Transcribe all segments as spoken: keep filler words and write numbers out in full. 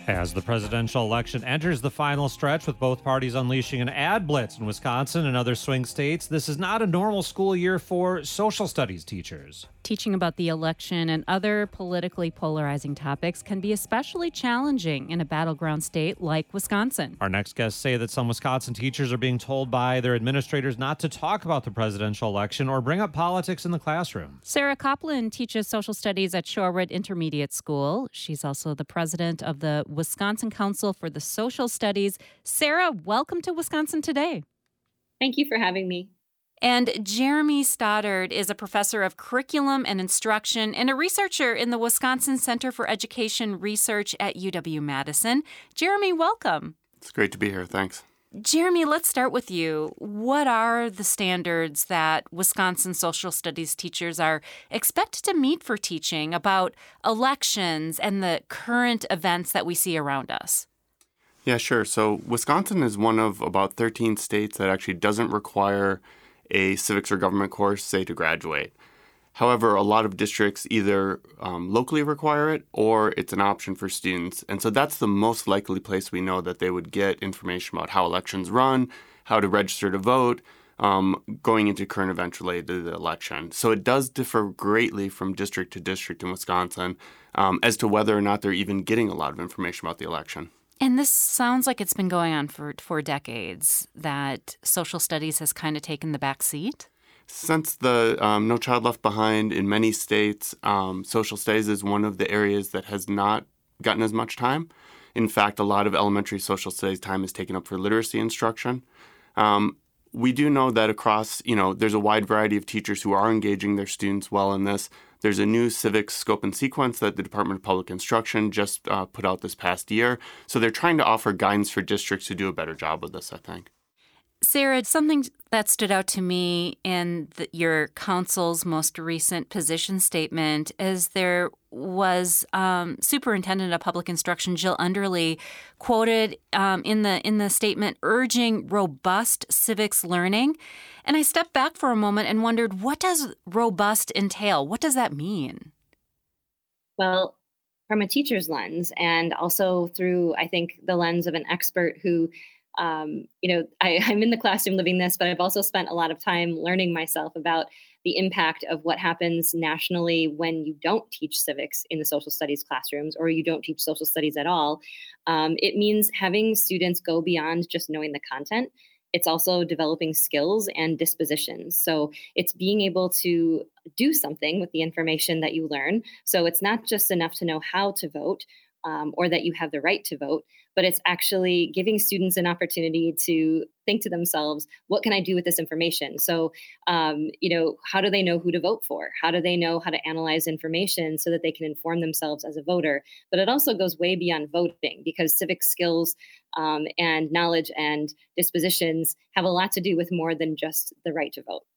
As the presidential election enters the final stretch with both parties unleashing an ad blitz in Wisconsin and other swing states, this is not a normal school year for social studies teachers. Teaching about the election and other politically polarizing topics can be especially challenging in a battleground state like Wisconsin. Our next guests say that some Wisconsin teachers are being told by their administrators not to talk about the presidential election or bring up politics in the classroom. Sarah Copland teaches social studies at Shorewood Intermediate School. She's also the president of the Wisconsin Council for the Social Studies. Sarah, welcome to Wisconsin Today. Thank you for having me. And Jeremy Stoddard is a professor of curriculum and instruction and a researcher in the Wisconsin Center for Education Research at U W-Madison. Jeremy, welcome. It's great to be here. Thanks. Jeremy, let's start with you. What are the standards that Wisconsin social studies teachers are expected to meet for teaching about elections and the current events that we see around us? Yeah, sure. So Wisconsin is one of about thirteen states that actually doesn't require a civics or government course, say, to graduate. However, a lot of districts either um, locally require it or it's an option for students. And so that's the most likely place we know that they would get information about how elections run, how to register to vote, um, going into current events related to the election. So it does differ greatly from district to district in Wisconsin um, as to whether or not they're even getting a lot of information about the election. And this sounds like it's been going on for, for decades, that social studies has kind of taken the back seat. Since the um, No Child Left Behind in many states, um, social studies is one of the areas that has not gotten as much time. In fact, a lot of elementary social studies time is taken up for literacy instruction. Um, we do know that across, you know, there's a wide variety of teachers who are engaging their students well in this. There's a new civics scope and sequence that the Department of Public Instruction just uh, put out this past year. So they're trying to offer guidance for districts to do a better job with this, I think. Sarah, something that stood out to me in the, your council's most recent position statement is there was um, Superintendent of Public Instruction Jill Underly quoted um, in the in the statement urging robust civics learning. And I stepped back for a moment and wondered, what does robust entail? What does that mean? Well, from a teacher's lens and also through, I think, the lens of an expert who Um, you know, I, I'm in the classroom living this, but I've also spent a lot of time learning myself about the impact of what happens nationally when you don't teach civics in the social studies classrooms or you don't teach social studies at all. Um, it means having students go beyond just knowing the content. It's also developing skills and dispositions. So it's being able to do something with the information that you learn. So it's not just enough to know how to vote um, or that you have the right to vote, but it's actually giving students an opportunity to think to themselves, what can I do with this information? So, um, you know, how do they know who to vote for? How do they know how to analyze information so that they can inform themselves as a voter? But it also goes way beyond voting because civic skills um, and knowledge and dispositions have a lot to do with more than just the right to vote.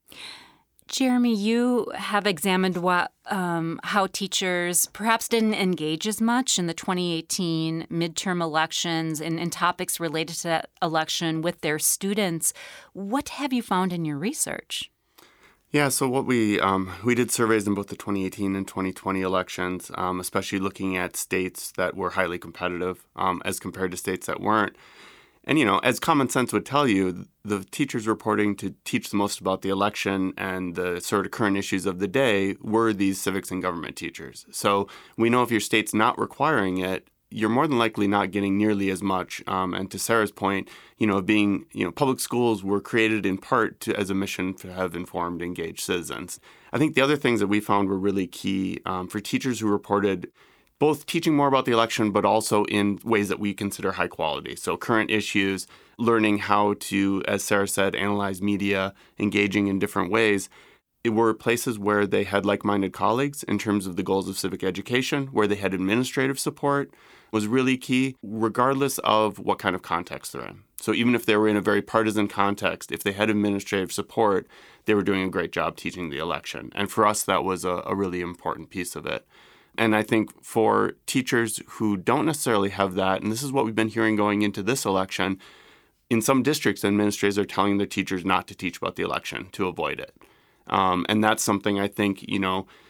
Jeremy, you have examined what, um, how teachers perhaps didn't engage as much in the twenty eighteen midterm elections and, and topics related to that election with their students. What have you found in your research? Yeah, so what we um, we did surveys in both the twenty eighteen and twenty twenty elections, um, especially looking at states that were highly competitive um, as compared to states that weren't. And, you know, as common sense would tell you, the teachers reporting to teach the most about the election and the sort of current issues of the day were these civics and government teachers. So we know if your state's not requiring it, you're more than likely not getting nearly as much. Um, and to Sarah's point, you know, being, you know, public schools were created in part to, as a mission to have informed, engaged citizens. I think the other things that we found were really key um, for teachers who reported both teaching more about the election, but also in ways that we consider high quality. So current issues, learning how to, as Sarah said, analyze media, engaging in different ways. It were places where they had like-minded colleagues in terms of the goals of civic education, where they had administrative support was really key, regardless of what kind of context they're in. So even if they were in a very partisan context, if they had administrative support, they were doing a great job teaching the election. And for us, that was a, a really important piece of it. And I think for teachers who don't necessarily have that, and this is what we've been hearing going into this election, in some districts, administrators are telling their teachers not to teach about the election to avoid it. Um, and that's something I think, you know,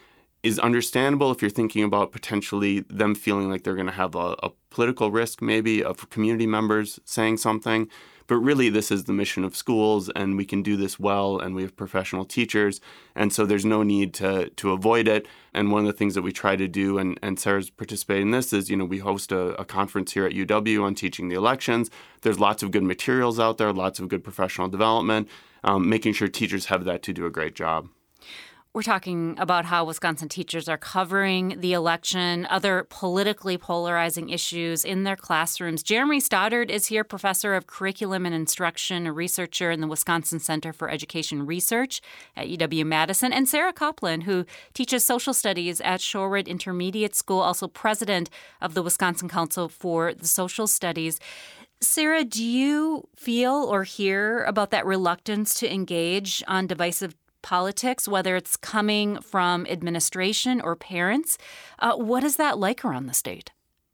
is understandable if you're thinking about potentially them feeling like they're going to have a, a political risk, maybe, of community members saying something. But really, this is the mission of schools, and we can do this well, and we have professional teachers, and so there's no need to to avoid it. And one of the things that we try to do, and, and Sarah's participating in this, is, you know, we host a, a conference here at U W on teaching the elections. There's lots of good materials out there, lots of good professional development, um, making sure teachers have that to do a great job. We're talking about how Wisconsin teachers are covering the election, other politically polarizing issues in their classrooms. Jeremy Stoddard is here, professor of curriculum and instruction, a researcher in the Wisconsin Center for Education Research at U W-Madison, and Sarah Copland, who teaches social studies at Shorewood Intermediate School, also president of the Wisconsin Council for the Social Studies. Sarah, do you feel or hear about that reluctance to engage on divisive politics, whether it's coming from administration or parents? Uh, what is that like around the state?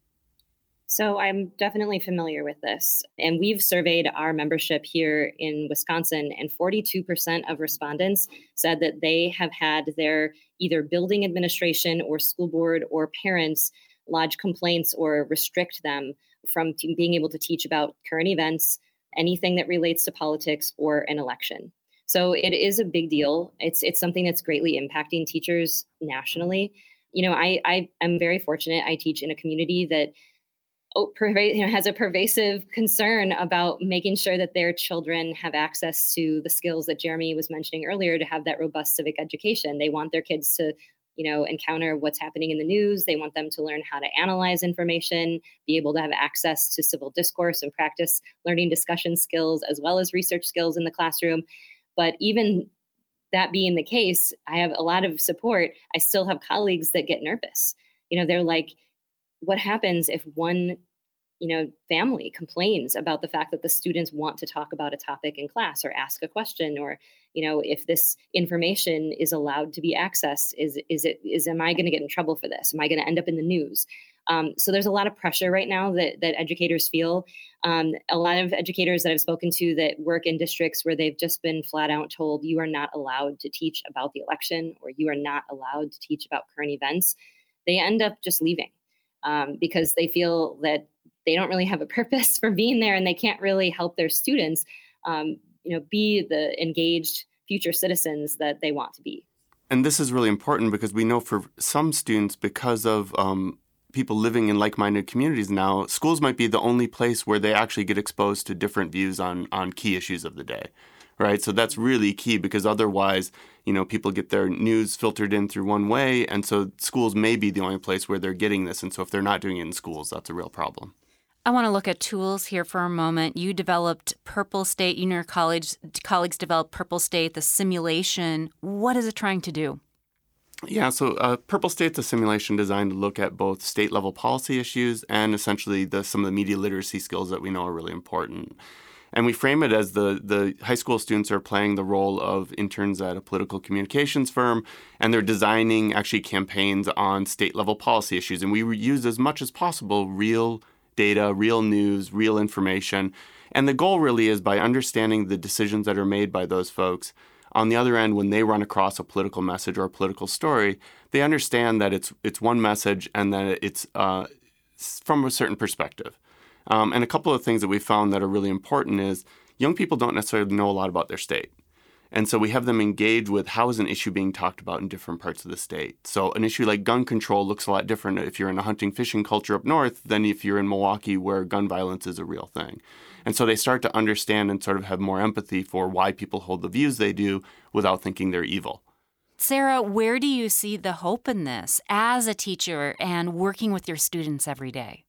So I'm definitely familiar with this. And we've surveyed our membership here in Wisconsin, and forty-two percent of respondents said that they have had their either building administration or school board or parents lodge complaints or restrict them from t- being able to teach about current events, anything that relates to politics or an election. So it is a big deal. It's it's something that's greatly impacting teachers nationally. You know, I I am very fortunate. I teach in a community that oh, perva- you know, has a pervasive concern about making sure that their children have access to the skills that Jeremy was mentioning earlier, to have that robust civic education. They want their kids to, you know, encounter what's happening in the news. They want them to learn how to analyze information, be able to have access to civil discourse and practice learning discussion skills as well as research skills in the classroom. But even that being the case, I have a lot of support. I still have colleagues that get nervous. You know, they're like, what happens if one, you know, family complains about the fact that the students want to talk about a topic in class or ask a question, or, you know, if this information is allowed to be accessed, is, is it, is, am I going to get in trouble for this? Am I going to end up in the news? Um, so there's a lot of pressure right now that, that educators feel. Um, a lot of educators that I've spoken to that work in districts where they've just been flat out told, you are not allowed to teach about the election, or you are not allowed to teach about current events, they end up just leaving um, because they feel that they don't really have a purpose for being there, and they can't really help their students, um, you know, be the engaged future citizens that they want to be. And this is really important because we know for some students, because of um, people living in like-minded communities now, schools might be the only place where they actually get exposed to different views on on key issues of the day, right? So that's really key, because otherwise, you know, people get their news filtered in through one way, and so schools may be the only place where they're getting this. And so if they're not doing it in schools, that's a real problem. I want to look at tools here for a moment. You developed Purple State, you and your college, colleagues developed Purple State, the simulation. What is it trying to do? Yeah, so uh, Purple State's a simulation designed to look at both state-level policy issues and essentially the, some of the media literacy skills that we know are really important. And we frame it as the, the high school students are playing the role of interns at a political communications firm, and they're designing actually campaigns on state-level policy issues. And we use as much as possible real data, real news, real information. And the goal really is, by understanding the decisions that are made by those folks, on the other end, when they run across a political message or a political story, they understand that it's it's one message and that it's uh, from a certain perspective. Um, and a couple of things that we found that are really important is young people don't necessarily know a lot about their state. And so we have them engage with how is an issue being talked about in different parts of the state. So an issue like gun control looks a lot different if you're in a hunting fishing culture up north than if you're in Milwaukee, where gun violence is a real thing. And so they start to understand and sort of have more empathy for why people hold the views they do without thinking they're evil. Sarah, where do you see the hope in this as a teacher and working with your students every day?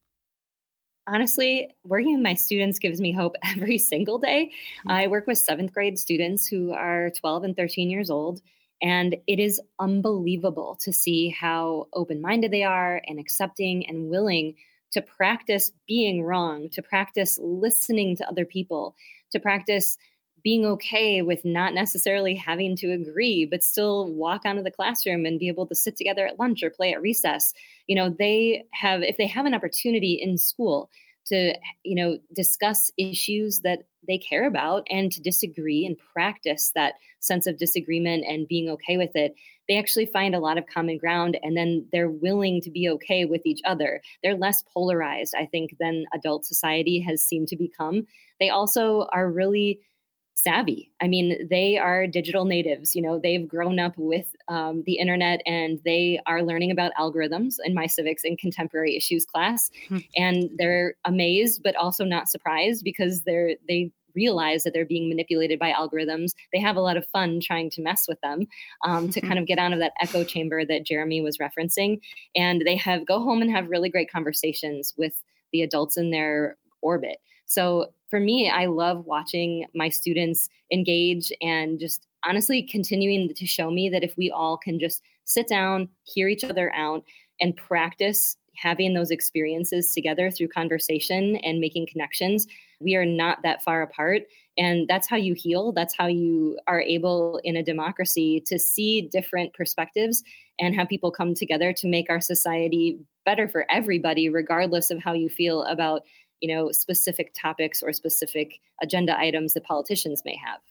Honestly, working with my students gives me hope every single day. I work with seventh grade students who are twelve and thirteen years old, and it is unbelievable to see how open-minded they are and accepting and willing to practice being wrong, to practice listening to other people, to practice being okay with not necessarily having to agree, but still walk onto the classroom and be able to sit together at lunch or play at recess. You know, they have, if they have an opportunity in school to, you know, discuss issues that they care about, and to disagree and practice that sense of disagreement and being okay with it, they actually find a lot of common ground, and then they're willing to be okay with each other. They're less polarized, I think, than adult society has seemed to become. They also are really savvy. I mean, they are digital natives. You know, they've grown up with um, the internet, and they are learning about algorithms in my civics and contemporary issues class. Hmm. And they're amazed, but also not surprised, because they're they realize that they're being manipulated by algorithms. They have a lot of fun trying to mess with them um, to kind of get out of that echo chamber that Jeremy was referencing. And they have go home and have really great conversations with the adults in their orbit. So for me, I love watching my students engage and just honestly continuing to show me that if we all can just sit down, hear each other out, and practice having those experiences together through conversation and making connections, we are not that far apart. And that's how you heal. That's how you are able in a democracy to see different perspectives and have people come together to make our society better for everybody, regardless of how you feel about, you know, specific topics or specific agenda items that politicians may have.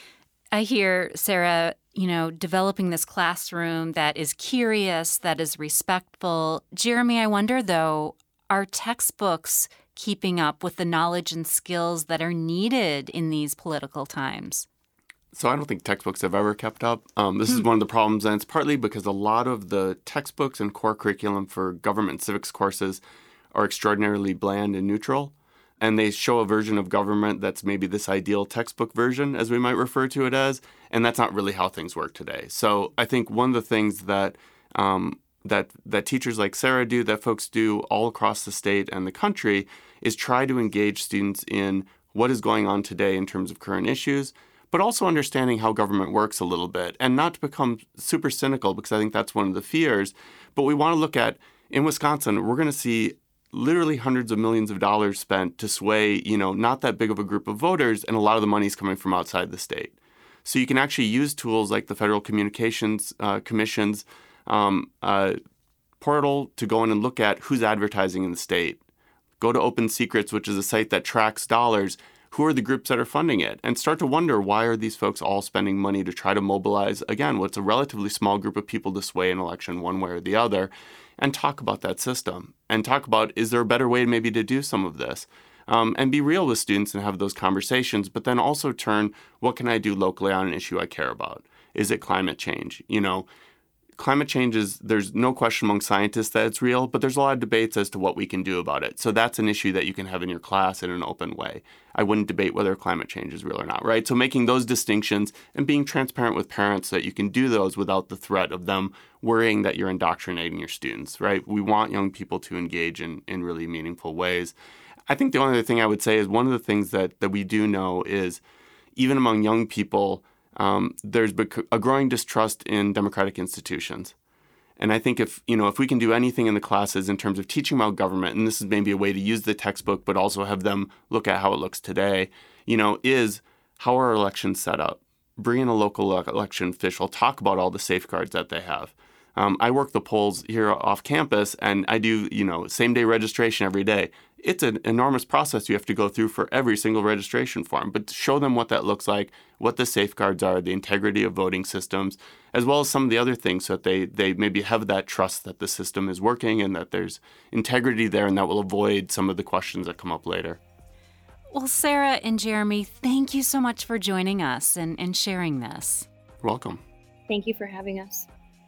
I hear, Sarah, you know, developing this classroom that is curious, that is respectful. Jeremy, I wonder, though, are textbooks keeping up with the knowledge and skills that are needed in these political times? So I don't think textbooks have ever kept up. Um, this hmm. is one of the problems, and it's partly because a lot of the textbooks and core curriculum for government civics courses are extraordinarily bland and neutral. And they show a version of government that's maybe this ideal textbook version, as we might refer to it as, and that's not really how things work today. So I think one of the things that um, that that teachers like Sarah do, that folks do all across the state and the country, is try to engage students in what is going on today in terms of current issues, but also understanding how government works a little bit, and not to become super cynical, because I think that's one of the fears. But we want to look at, in Wisconsin, we're going to see literally hundreds of millions of dollars spent to sway, you know, not that big of a group of voters, and a lot of the money is coming from outside the state. So you can actually use tools like the Federal Communications uh, Commission's um, uh, portal to go in and look at who's advertising in the state. Go to Open Secrets, which is a site that tracks dollars. Who are the groups that are funding it? And start to wonder, why are these folks all spending money to try to mobilize, again, what's a relatively small group of people to sway an election one way or the other, and talk about that system. And talk about, is there a better way maybe to do some of this? Um, and be real with students and have those conversations, but then also turn, what can I do locally on an issue I care about? Is it climate change? You know, climate change is, there's no question among scientists that it's real, but there's a lot of debates as to what we can do about it. So that's an issue that you can have in your class in an open way. I wouldn't debate whether climate change is real or not, right? So making those distinctions and being transparent with parents so that you can do those without the threat of them worrying that you're indoctrinating your students, right? We want young people to engage in, in really meaningful ways. I think the only other thing I would say is one of the things that, that we do know is even among young people, Um, there's a growing distrust in democratic institutions. And I think if, you know, if we can do anything in the classes in terms of teaching about government, and this is maybe a way to use the textbook, but also have them look at how it looks today, you know, is how are elections set up? Bring in a local election official, talk about all the safeguards that they have. Um, I work the polls here off campus, and I do, you know, same-day registration every day. It's an enormous process you have to go through for every single registration form, but to show them what that looks like, what the safeguards are, the integrity of voting systems, as well as some of the other things so that they, they maybe have that trust that the system is working and that there's integrity there, and that will avoid some of the questions that come up later. Well, Sarah and Jeremy, thank you so much for joining us and, and sharing this. You're welcome. Thank you for having us.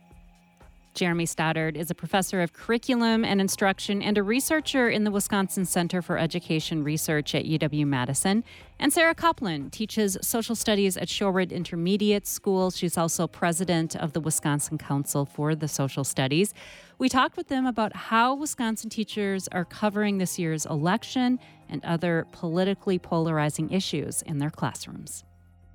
Jeremy Stoddard is a professor of curriculum and instruction and a researcher in the Wisconsin Center for Education Research at U W-Madison. And Sarah Copland teaches social studies at Shorewood Intermediate School. She's also president of the Wisconsin Council for the Social Studies. We talked with them about how Wisconsin teachers are covering this year's election and other politically polarizing issues in their classrooms.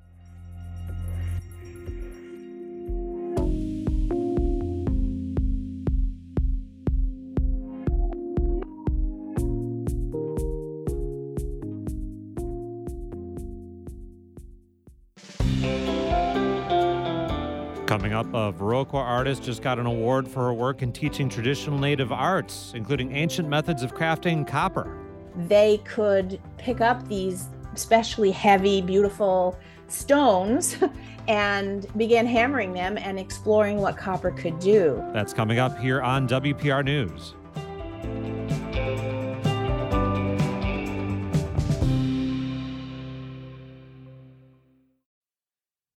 Coming up, a Viroqua artist just got an award for her work in teaching traditional Native arts, including ancient methods of crafting copper. They could pick up these especially heavy, beautiful stones and began hammering them and exploring what copper could do. That's coming up here on W P R News.